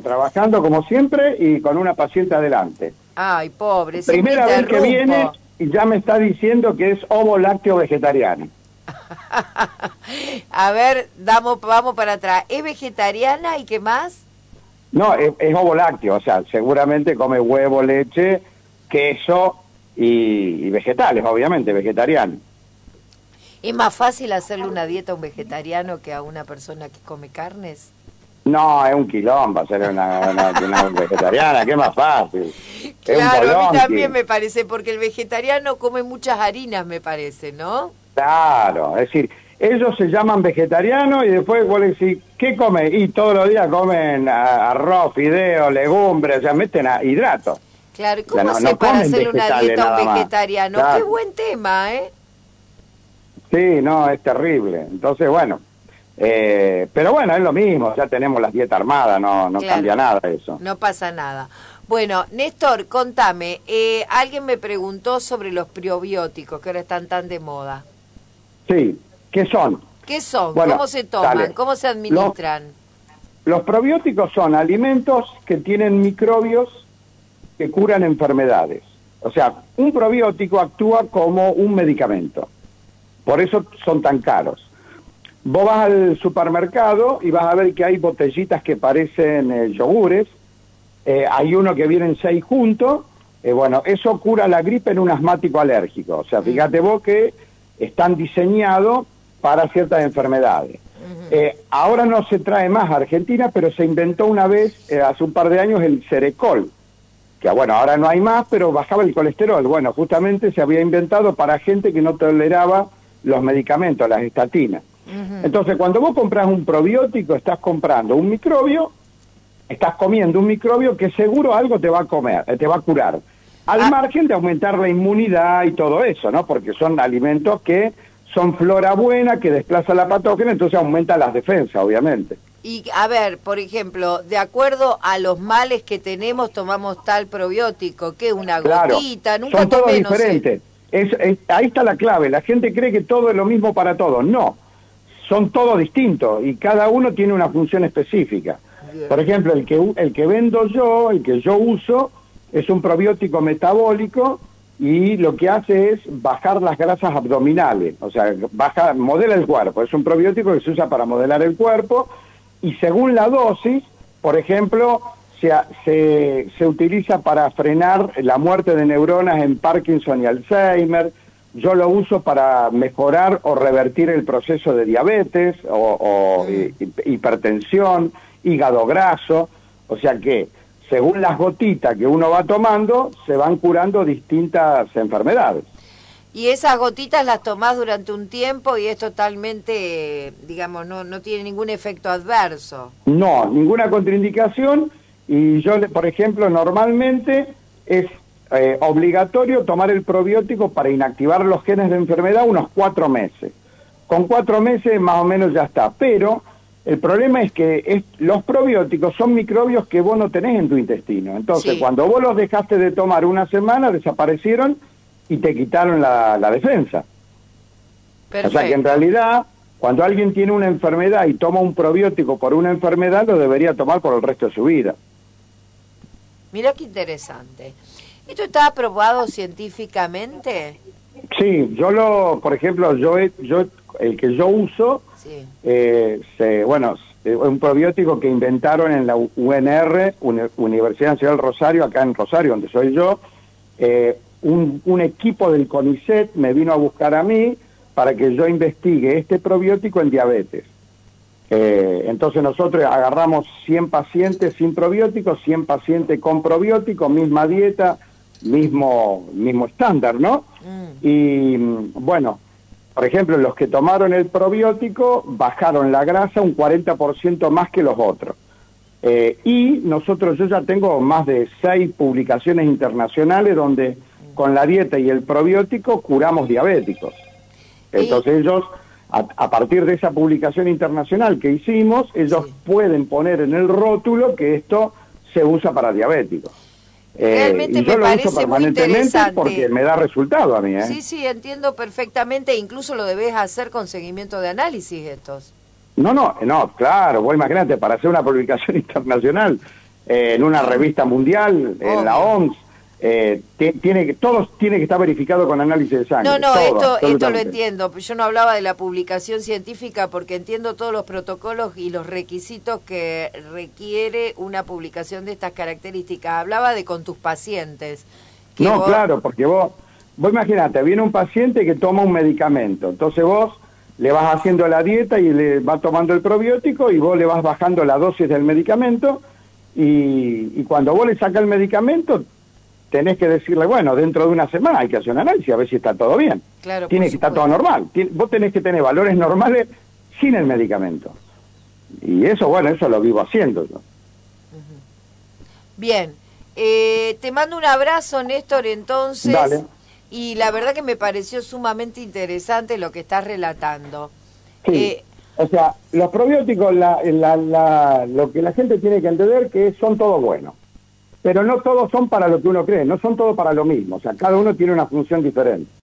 trabajando como siempre y con una paciente adelante. Ay, pobre, Primera vez que viene y ya me está diciendo que es ovo lácteo vegetariano. A ver, vamos para atrás. ¿Es vegetariana y qué más? No, es ovo lácteo, o sea, seguramente come huevo, leche, queso y vegetales, obviamente, vegetariano. ¿Es más fácil hacerle una dieta a un vegetariano que a una persona que come carnes? No, es un quilombo hacer una vegetariana, ¿qué más fácil? Claro, a mí también me parece, porque el vegetariano come muchas harinas, me parece, ¿no? Claro, es decir, ellos se llaman vegetarianos y después vos le decís, ¿qué comen? Y todos los días comen arroz, fideos, legumbres, o sea, meten a hidratos. Claro, ¿y cómo hace para hacerle una dieta a un vegetariano? Claro. Qué buen tema, ¿eh? Sí, no, es terrible. Entonces, bueno, pero bueno, es lo mismo, ya tenemos la dieta armada, no claro, cambia nada eso. No pasa nada. Bueno, Néstor, contame, alguien me preguntó sobre los probióticos que ahora están tan de moda. Sí, ¿qué son? ¿Qué son? Bueno, ¿cómo se toman? Dale. ¿Cómo se administran? Los probióticos son alimentos que tienen microbios que curan enfermedades. O sea, un probiótico actúa como un medicamento. Por eso son tan caros. Vos vas al supermercado y vas a ver que hay botellitas que parecen yogures. Hay uno que vienen 6 juntos. Bueno, eso cura la gripe en un asmático alérgico. O sea, fíjate vos que están diseñados para ciertas enfermedades. Ahora no se trae más a Argentina, pero se inventó una vez, hace un par de años, el Cerecol. Que bueno, ahora no hay más, pero bajaba el colesterol. Bueno, justamente se había inventado para gente que no toleraba los medicamentos, las estatinas. Entonces, cuando vos compras un probiótico, estás comprando un microbio, estás comiendo un microbio que seguro algo te va a comer, te va a curar. Al margen de aumentar la inmunidad y todo eso, ¿no? Porque son alimentos que son flora buena, que desplaza la patógena, entonces aumenta las defensas, obviamente. Y, a ver, por ejemplo, de acuerdo a los males que tenemos, tomamos tal probiótico, que una gotita, nunca son todos tomé, diferentes. No sé. Ahí está la clave, la gente cree que todo es lo mismo para todos, no. Son todos distintos y cada uno tiene una función específica. Bien. Por ejemplo, el que vendo yo, el que yo uso, es un probiótico metabólico y lo que hace es bajar las grasas abdominales, o sea, modela el cuerpo, es un probiótico que se usa para modelar el cuerpo y según la dosis, por ejemplo, se utiliza para frenar la muerte de neuronas en Parkinson y Alzheimer. Yo lo uso para mejorar o revertir el proceso de diabetes o hipertensión, hígado graso, o sea que según las gotitas que uno va tomando, se van curando distintas enfermedades. Y esas gotitas las tomás durante un tiempo y es totalmente, digamos, no tiene ningún efecto adverso. No, ninguna contraindicación y yo, por ejemplo, normalmente es obligatorio tomar el probiótico para inactivar los genes de enfermedad unos 4 meses. Con 4 meses más o menos ya está, pero el problema es que los probióticos son microbios que vos no tenés en tu intestino. Entonces, sí, cuando vos los dejaste de tomar una semana, desaparecieron y te quitaron la defensa. Perfecto. O sea que en realidad, cuando alguien tiene una enfermedad y toma un probiótico por una enfermedad, lo debería tomar por el resto de su vida. Mirá qué interesante. ¿Esto está aprobado científicamente? Sí, por ejemplo, el que yo uso, sí, es un probiótico que inventaron en la UNR, Universidad Nacional Rosario, acá en Rosario, donde soy yo. Un equipo del CONICET me vino a buscar a mí para que yo investigue este probiótico en diabetes. Entonces nosotros agarramos 100 pacientes sin probióticos, 100 pacientes con probióticos, misma dieta, mismo estándar, ¿no? Y bueno, por ejemplo, los que tomaron el probiótico bajaron la grasa un 40% más que los otros. Y yo ya tengo más de 6 publicaciones internacionales donde con la dieta y el probiótico curamos diabéticos. Entonces ellos, a partir de esa publicación internacional que hicimos, ellos pueden poner en el rótulo que esto se usa para diabéticos. Realmente y yo me lo parece uso muy permanentemente interesante. Porque me da resultado a mí. Sí, entiendo perfectamente. Incluso lo debes hacer con seguimiento de análisis estos. No, claro, vos imagínate, para hacer una publicación internacional en una revista mundial, en la OMS. Todos tiene que estar verificado con análisis de sangre. No, todo, esto lo entiendo. Yo no hablaba de la publicación científica porque entiendo todos los protocolos y los requisitos que requiere una publicación de estas características. Hablaba de con tus pacientes. No, claro, porque vos imaginate, viene un paciente que toma un medicamento, entonces vos le vas haciendo la dieta y le va tomando el probiótico y vos le vas bajando la dosis del medicamento y cuando vos le sacas el medicamento tenés que decirle, bueno, dentro de una semana hay que hacer un análisis a ver si está todo bien. Claro, tiene que estar todo normal. Vos tenés que tener valores normales sin el medicamento. Y eso, bueno, eso lo vivo haciendo yo. Bien. Te mando un abrazo, Néstor, entonces. Dale. Y la verdad que me pareció sumamente interesante lo que estás relatando. Sí. O sea, los probióticos, lo que la gente tiene que entender que son todos buenos. Pero no todos son para lo que uno cree, no son todos para lo mismo. O sea, cada uno tiene una función diferente.